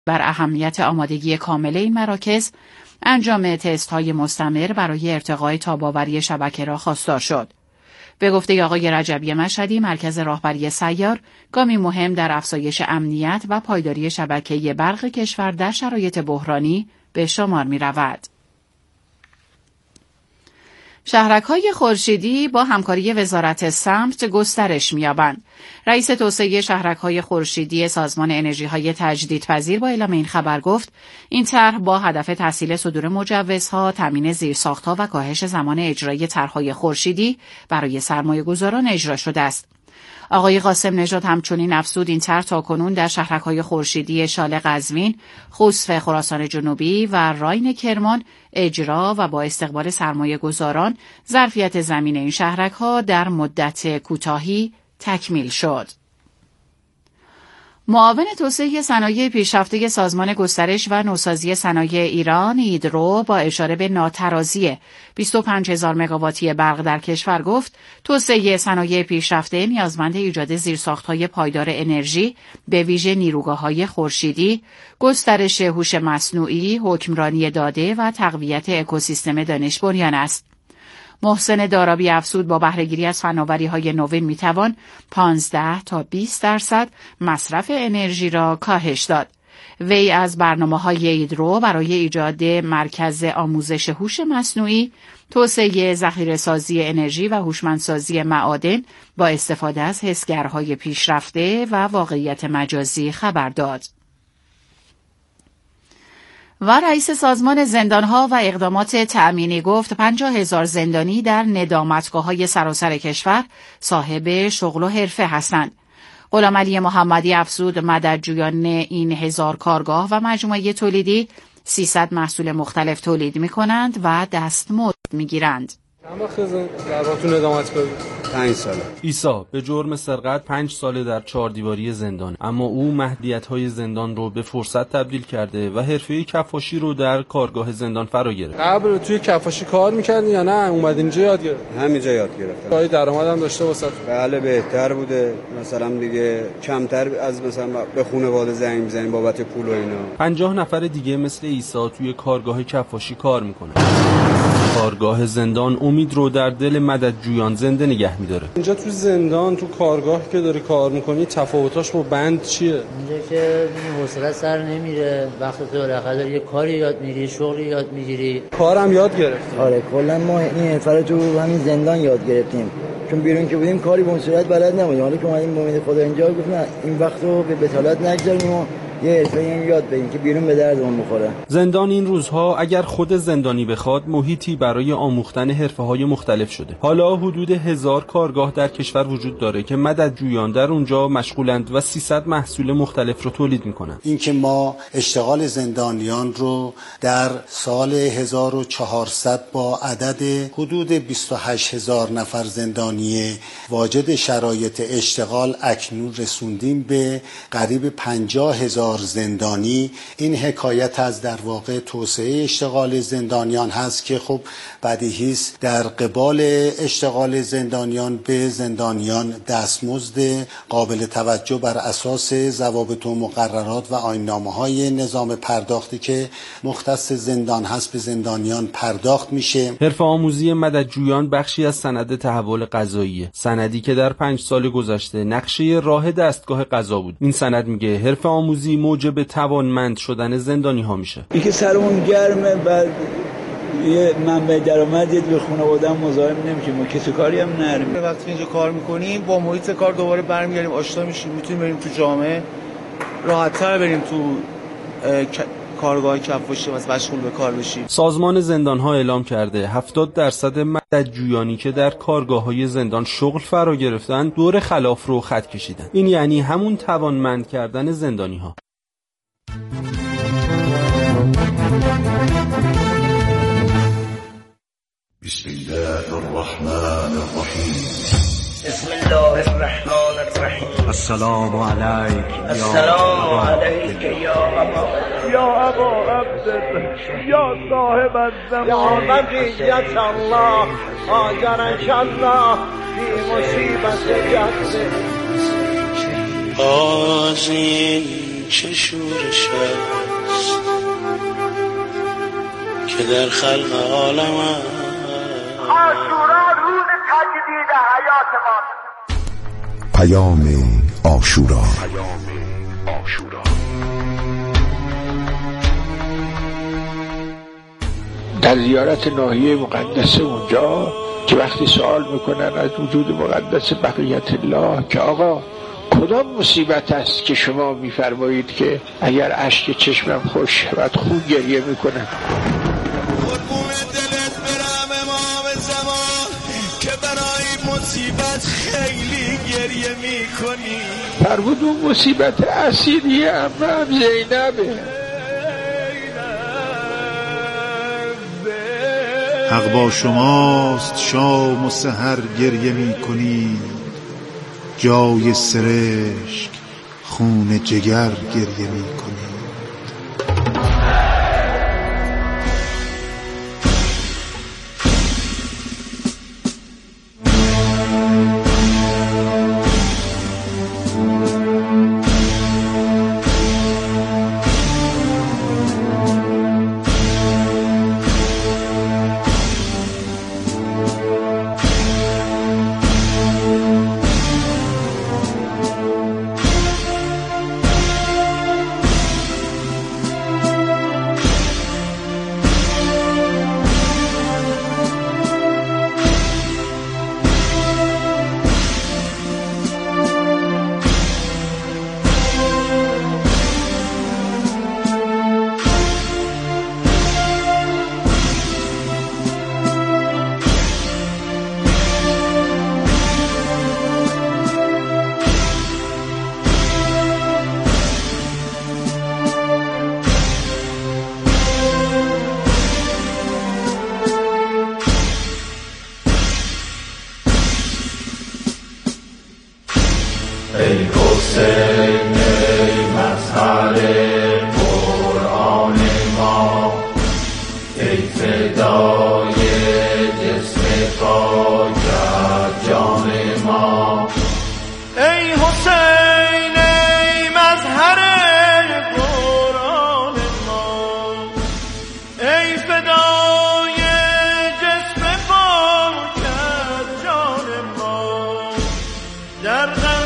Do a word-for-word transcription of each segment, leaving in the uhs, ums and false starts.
بر اهمیت آمادگی کامل این مراکز، انجام تست‌های مستمر برای ارتقای تاب‌آوری شبکه را خواستار شد. به گفته آقای رجبی مشهدی، مرکز راهبری سیار گامی مهم در افزایش امنیت و پایداری شبکه برق کشور در شرایط بحرانی به شمار می‌رود. شهرک‌های خورشیدی با همکاری وزارت سمت گسترش می‌یابند. رئیس توسعه شهرک‌های خورشیدی سازمان انرژی‌های تجدیدپذیر با اعلام این خبر گفت این طرح با هدف تسهیل صدور مجوزها، تامین زیرساخت‌ها و کاهش زمان اجرای طرح‌های خورشیدی برای سرمایه‌گذاران اجرا شده است. آقای قاسم نژاد همچنین افزود این طرح تاکنون در شهرک‌های خورشیدی شال قزوین، خوسف خراسان جنوبی و راین کرمان اجرا و با استقبال سرمایه‌گذاران ظرفیت زمین این شهرک‌ها در مدت کوتاهی تکمیل شد. معاون توسعه صنایع پیشرفته سازمان گسترش و نوسازی صنایع ایران ایدرو با اشاره به ناترازی بیست و پنج هزار مگاواتی برق در کشور گفت توسعه صنایع پیشرفته نیازمند ایجاد زیرساخت‌های پایدار انرژی به ویژه نیروگاه‌های خورشیدی، گسترش هوش مصنوعی، حکمرانی داده و تقویت اکوسیستم دانش بنیان است. محسن دارابی افزود با بهره‌گیری از فناوری‌های نوین میتوان پانزده تا بیست درصد مصرف انرژی را کاهش داد. وی از برنامه‌های ایدرو برای ایجاد مرکز آموزش هوش مصنوعی، توسعه ذخیره‌سازی انرژی و هوشمندسازی معادن با استفاده از حسگرهای پیشرفته و واقعیت مجازی خبر داد. و رئیس سازمان زندانها و اقدامات تأمینی گفت پنجاه هزار زندانی در ندامتگاه‌های سراسر کشور صاحب شغل و حرفه هستند. غلامعلی محمدی افزود مددجویان این هزار کارگاه و مجموعه تولیدی سیصد محصول مختلف تولید می‌کنند و دستمزد می‌گیرند. چند وقت دربارتون ندامتگاه؟ پنج ساله. عیسی به جرم سرقت پنج ساله در چهار دیواری زندان، اما او محدودیت‌های زندان رو به فرصت تبدیل کرده و حرفه کفاشی رو در کارگاه زندان فرا گرفت. قبل توی کفاشی کار می‌کردی یا نه اومدین اینجا یاد گرفت؟ همینجا یاد گرفتم. کاری درآمدم داشته واسه؟ بله بهتر بوده، مثلا دیگه کمتر از مثلا به خانواده زنگ می‌زنیم بابت پول و اینا. پنجاه نفر دیگه مثل عیسی توی کارگاه کفاشی کار می‌کنن. کارگاه زندان امید رو در دل مددجویان زنده نگه می‌داره. اینجا تو زندان تو کارگاه که داری کار می‌کنی تفاوتاش با بند چیه؟ اینجا که حوصله سر نمیره، وقتی تو بالاخره یه کاری یاد میگیری، شغلی یاد میگیری. کارم یاد گرفتی؟ آره کلا ما این حرفه تو همین زندان یاد گرفتیم. چون بیرون که بودیم کاری به اون صورت بلد نبودیم. حالا که اومدیم با امید خدا اینجا گفتن این وقتو به بتالت نگذاریم و یه حرفه‌ای یاد بگیریم که بیرون به دردمون بخوره. زندان این روزها اگر خود زندانی بخواد محیطی برای آموختن حرفه‌های مختلف شده. حالا حدود هزار کارگاه در کشور وجود داره که مددجویان در اونجا مشغولند و سیصد محصول مختلف رو تولید میکنن. اینکه ما اشتغال زندانیان رو در سال هزار و چهارصد با عدد حدود بیست و هشت هزار نفر زندانی واجد شرایط اشتغال اکنون رسوندیم به قریب پنجاه هزار زندانی. این حکایت از در واقع توسعه اشتغال زندانیان هست که خب بدیهی است در قبال اشتغال زندانیان به زندانیان دستمزد قابل توجه بر اساس ضوابط و مقررات و آیین‌نامه‌های نظام پرداختی که مختص زندان هست به زندانیان پرداخت میشه. حرفه آموزی مددجویان بخشی از سند تحول قضاییه، سندی که در پنج سال گذشته نقشه راه دستگاه قضا بود. این سند میگه حرفه آموزی موجب توانمند شدن زندانی ها میشه. اینکه سرمون گرمه بعد یه منبع درآمد یه به خانواده‌ام مزاحم نمیشیم و کسی کاری هم نریم. وقتی اینجا کار میکنیم با محیط کار دوباره برمیگردیم، آشنا میشیم، میتونیم بریم تو جامعه راحت‌تر بریم تو کارگاه کفاشی و مشغول به کار بشیم. سازمان زندان‌ها اعلام کرده هفتاد درصد مددجویانی که در کارگاه‌های زندان شغل فرا گرفتن دور خلاف رو خط کشیدن. این یعنی همون توانمند کردن زندانی‌ها. بسم الله الرحمن الرحیم. بسم الله الرحمن الرحیم. السلام علیک. السلام علیک یا ابا یا ابا عبدالله یا صاحب الزمان یا بقیت الله آجرک الله فی مصیبت جد. آزین چه شورش است که در خلق عالم است. عاشورا روز تجدید حیات ما. پیام عاشورا. در زیارت ناحیه مقدس اونجا که وقتی سوال میکنن از وجود مقدس بقیت الله که آقا کدام مصیبت است که شما میفرمایید که اگر اشک چشمم خوش شود خون گریه میکنم؟ قربون دلت برم امام زمان که برای مصیبت خیلی گریه میکنی. فرمود اون مصیبت اسیری امم زینبه. حق با شماست شام و سحر گریه می کنید، جای سرشک خون جگر گریه می کنید. ای حسین ای مظهر قرآن ما، ای فدای جسم پاکت جان ما. ای حسین ای مظهر قرآن ما، ای فدای جسم پاکت جان ما. در غم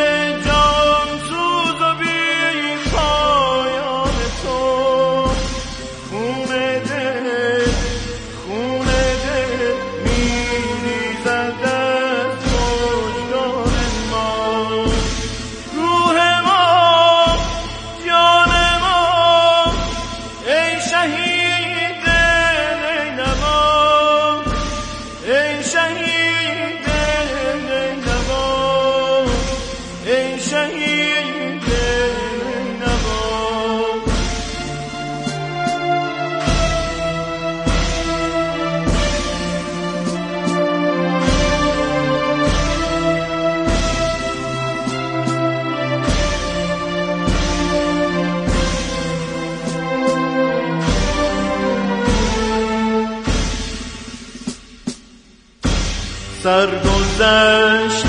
سرگذشت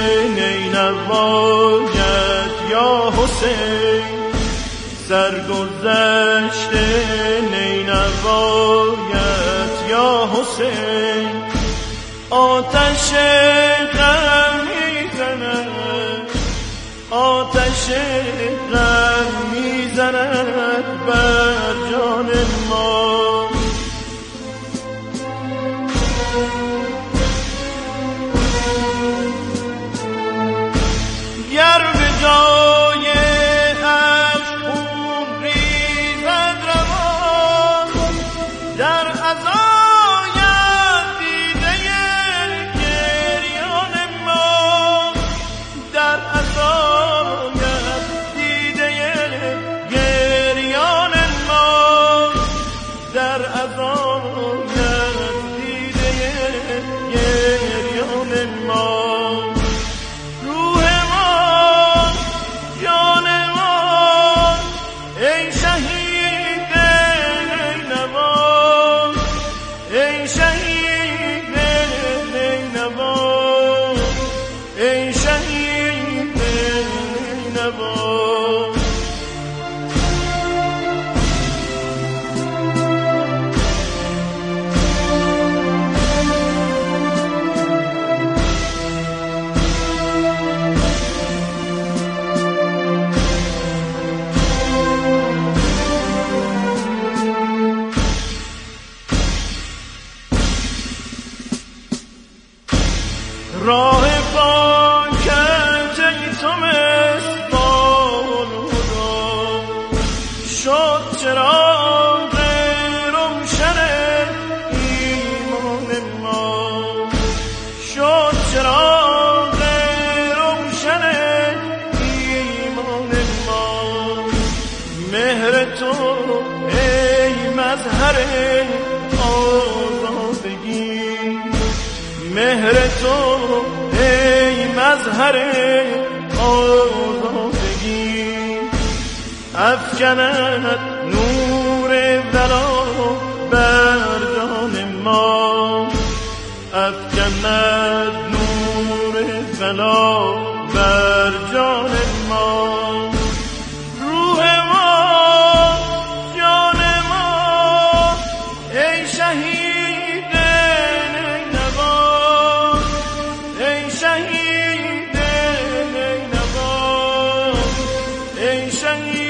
نینوایت یا حسین، سرگذشت نینوایت یا حسین. آتش غم میزند، آتش غم میزند بر جان ما. گر به جای عشق خون ریزد روان، در عزایت دیده گریان ما، در عزایت دیده گریان ما، در عزایت دیده گریان ما. شد چراغ روشن ایمان ما، شد چراغ روشن ایمان ما. مهر تو ای مظهر آزادگی، مهر تو ای مظهر آزادگی. افکند نور ولا بر جان ما، افکند نور ولا بر جان ما. روح ما، جان ما، ای شهید نینوا، ای شهید نینوا، ای شهید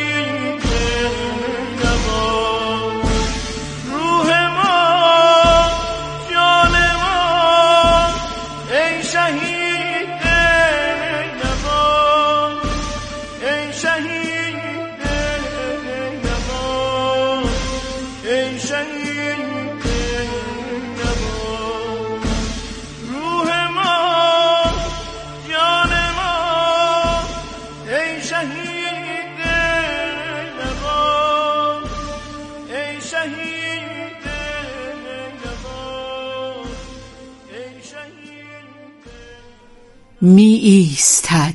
می ایستد،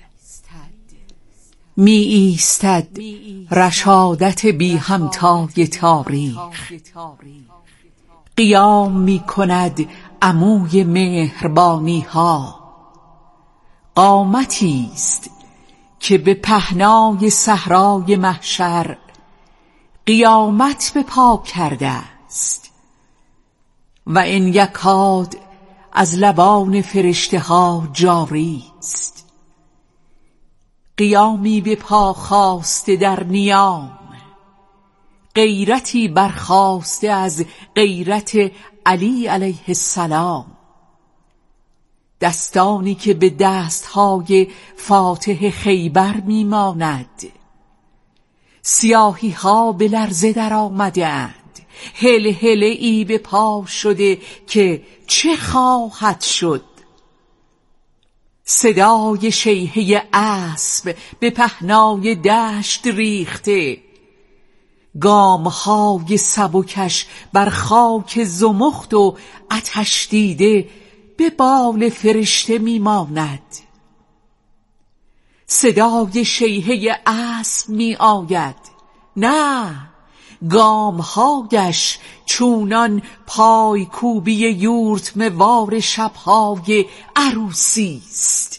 می ایستد رشادت بی همتای تاریخ. قیام می کند عموی مهربانی ها. قامتی است که به پهنای صحرای محشر قیامت به پا کرده است و این یکاد از لبان فرشته ها جاری است. قیامی به پا خاسته در نیام، غیرتی برخاسته از غیرت علی علیه السلام. دستانی که به دستهای فاتح خیبر میماند. سیاهی ها به لرزه در آمده اند. هله هله ای به پا شده که چه خواهد شد. صدای شیهه اسب به پهنای دشت ریخته. گامهای سبکش بر خاک زمخت و آتش دیده به بال فرشته میماند. صدای شیهه اسب می آید، نه، گامهایش چونان پای کوبی یورتم وار شبهای عروسی است.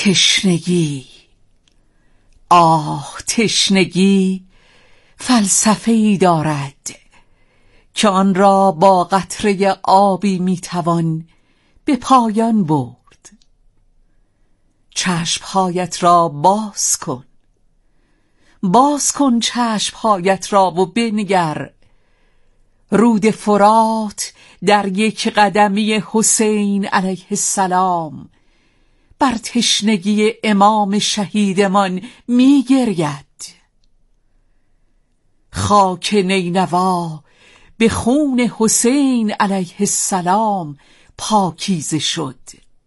تشنگی، آه تشنگی فلسفه‌ای دارد که آن را با قطره آبی میتوان به پایان برد. چشمهایت را باز کن، باز کن چشمهایت را و بنگر. رود فرات در یک قدمی حسین علیه السلام بر تشنگی امام شهیدمان می گرید. خاک نینوا به خون حسین علیه السلام پاکیزه شد.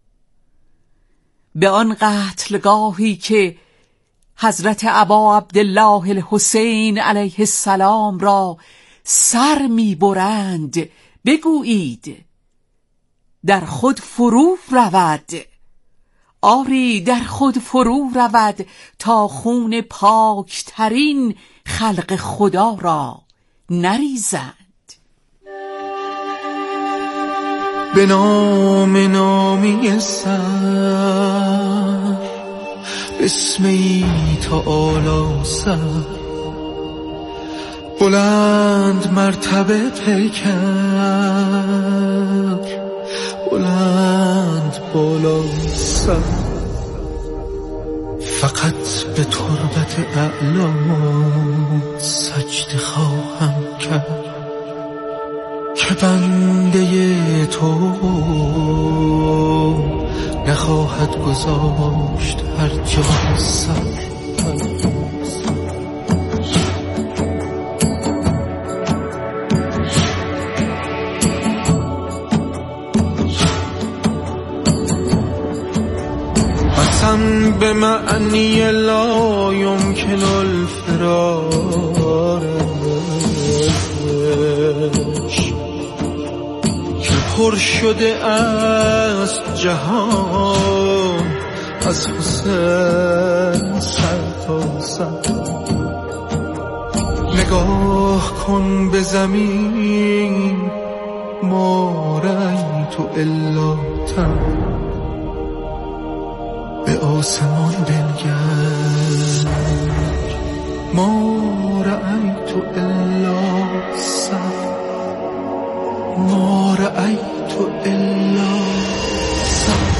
به آن قتلگاهی که حضرت ابا عبدالله الحسین علیه السلام را سر می برند بگویید در خود فرو رود، آری در خود فرو رود تا خون پاکترین خلق خدا را نریزند. به نام نامی سر بسمی تعالی سر، بلند مرتبه پیکر، بلند بالا سر. فقط به تربت اعلا سجده خواهم کرد که بنده تو نخواهد گذاشت هر جا سر. قسم به معنی لا یمکن الفرارش که پر شده است جهان از حسین سر تا سر. نگاه کن به زمین ما رأیت الا تن، به آسمان بنگر ما رأیت الا سر، ما رأیت الا سر.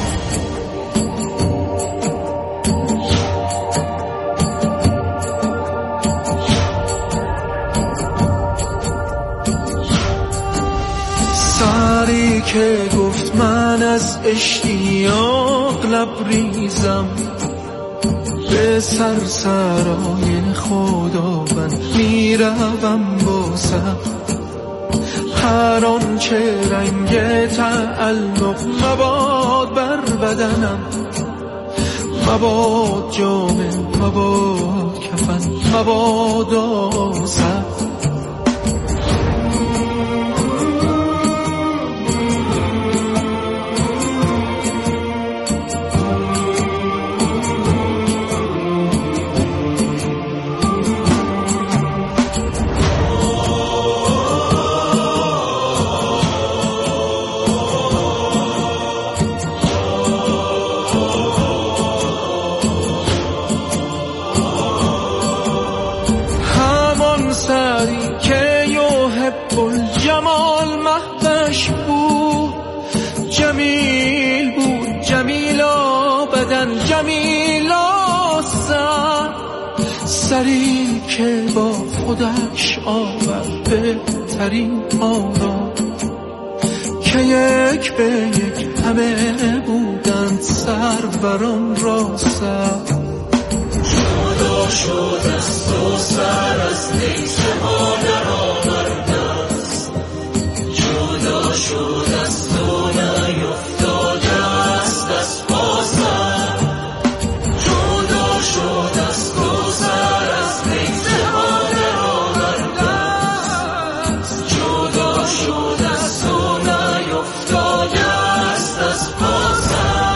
سری که گفت من از اشتیاق لبریزم، به سرسرای خداوند میروم با سر. هر آنچه رنگ تعلق مباد بر بدنم، مباد جامه، مباد کفن، مباد آسر. جمال مهدش بود، جمیل بود، جمیلا بدن، جمیلا سر. سری که با خودش آورد بهترین آرا، که یک به یک همه بودند سروران را سر. جدا شد از تو سر از نیزه ها در آورده است، جدا شد از تو نیفتاده است از پا سر. جدا شد از تو سر از نیزه ها در آورده است، جدا شد از تو نیفتاده است از پا سر.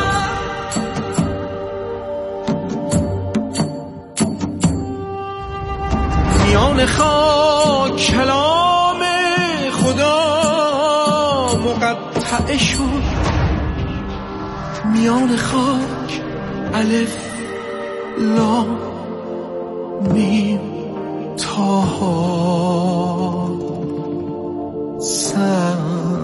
میان خاک کلام خدا مقطع شد، میان خاک الف لام میم تا ها سر.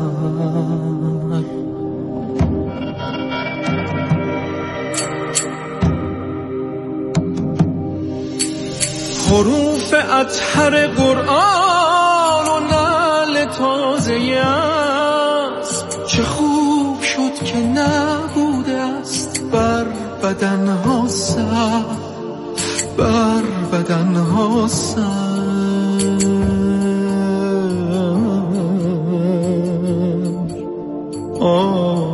حروف اطهر قرآن و نعل تازه است، چه خوب شد که نبوده است بر بدنها سر، بر بدنها سر. آه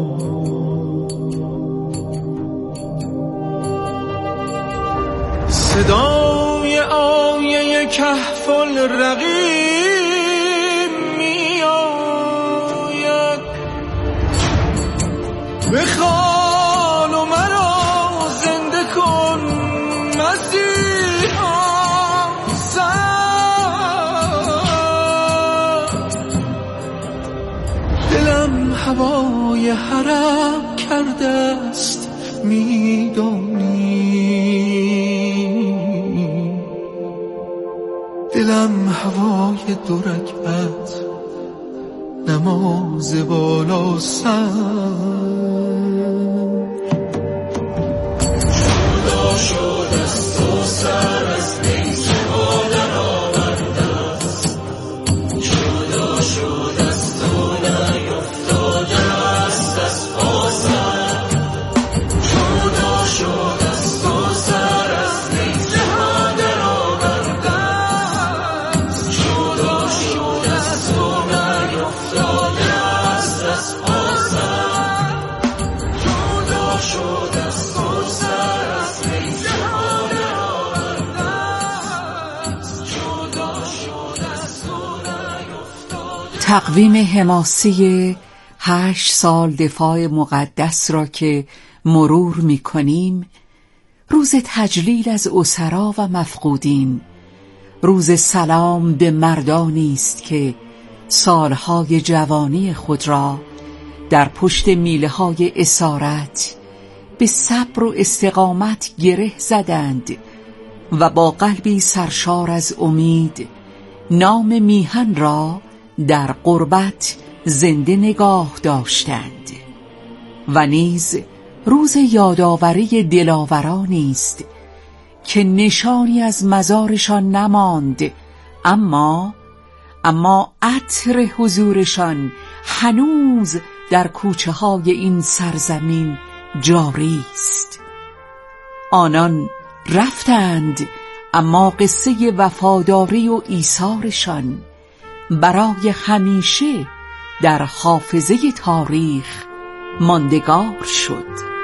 صدای آیه کهف الرقیم می آید، بخوان و مرا زنده کن مسیحا سر. دلم هوای حرم کرده است میدانی، دلم هوای دو رکعت نماز بالا سر. جدا شد از تو سر از نیزه ها در آورده است، جدا شد از تو نیفتاده است از پا سر، جدا شد از تو سر از نیزه ها در آورده است، جدا شد از تو نیفتاده است از پا سر، جدا شد از تو سر از نیزه ها در آورده است، جدا شد از تو نیفتاده. تقویم حماسی هشت سال دفاع مقدس را که مرور می کنیم، روز تجلیل از اسرا و مفقودین، روز سلام به مردانی است که سالهای جوانی خود را در پشت میله های اسارت به صبر و استقامت گره زدند و با قلبی سرشار از امید نام میهن را در غربت زنده نگاه داشتند. و نیز روز یادآوری دلاورانی است که نشانی از مزارشان نماند، اما اما عطر حضورشان هنوز در کوچه های این سرزمین جاری است. آنان رفتند، اما قصه وفاداری و ایثارشان برای همیشه در حافظه تاریخ ماندگار شد.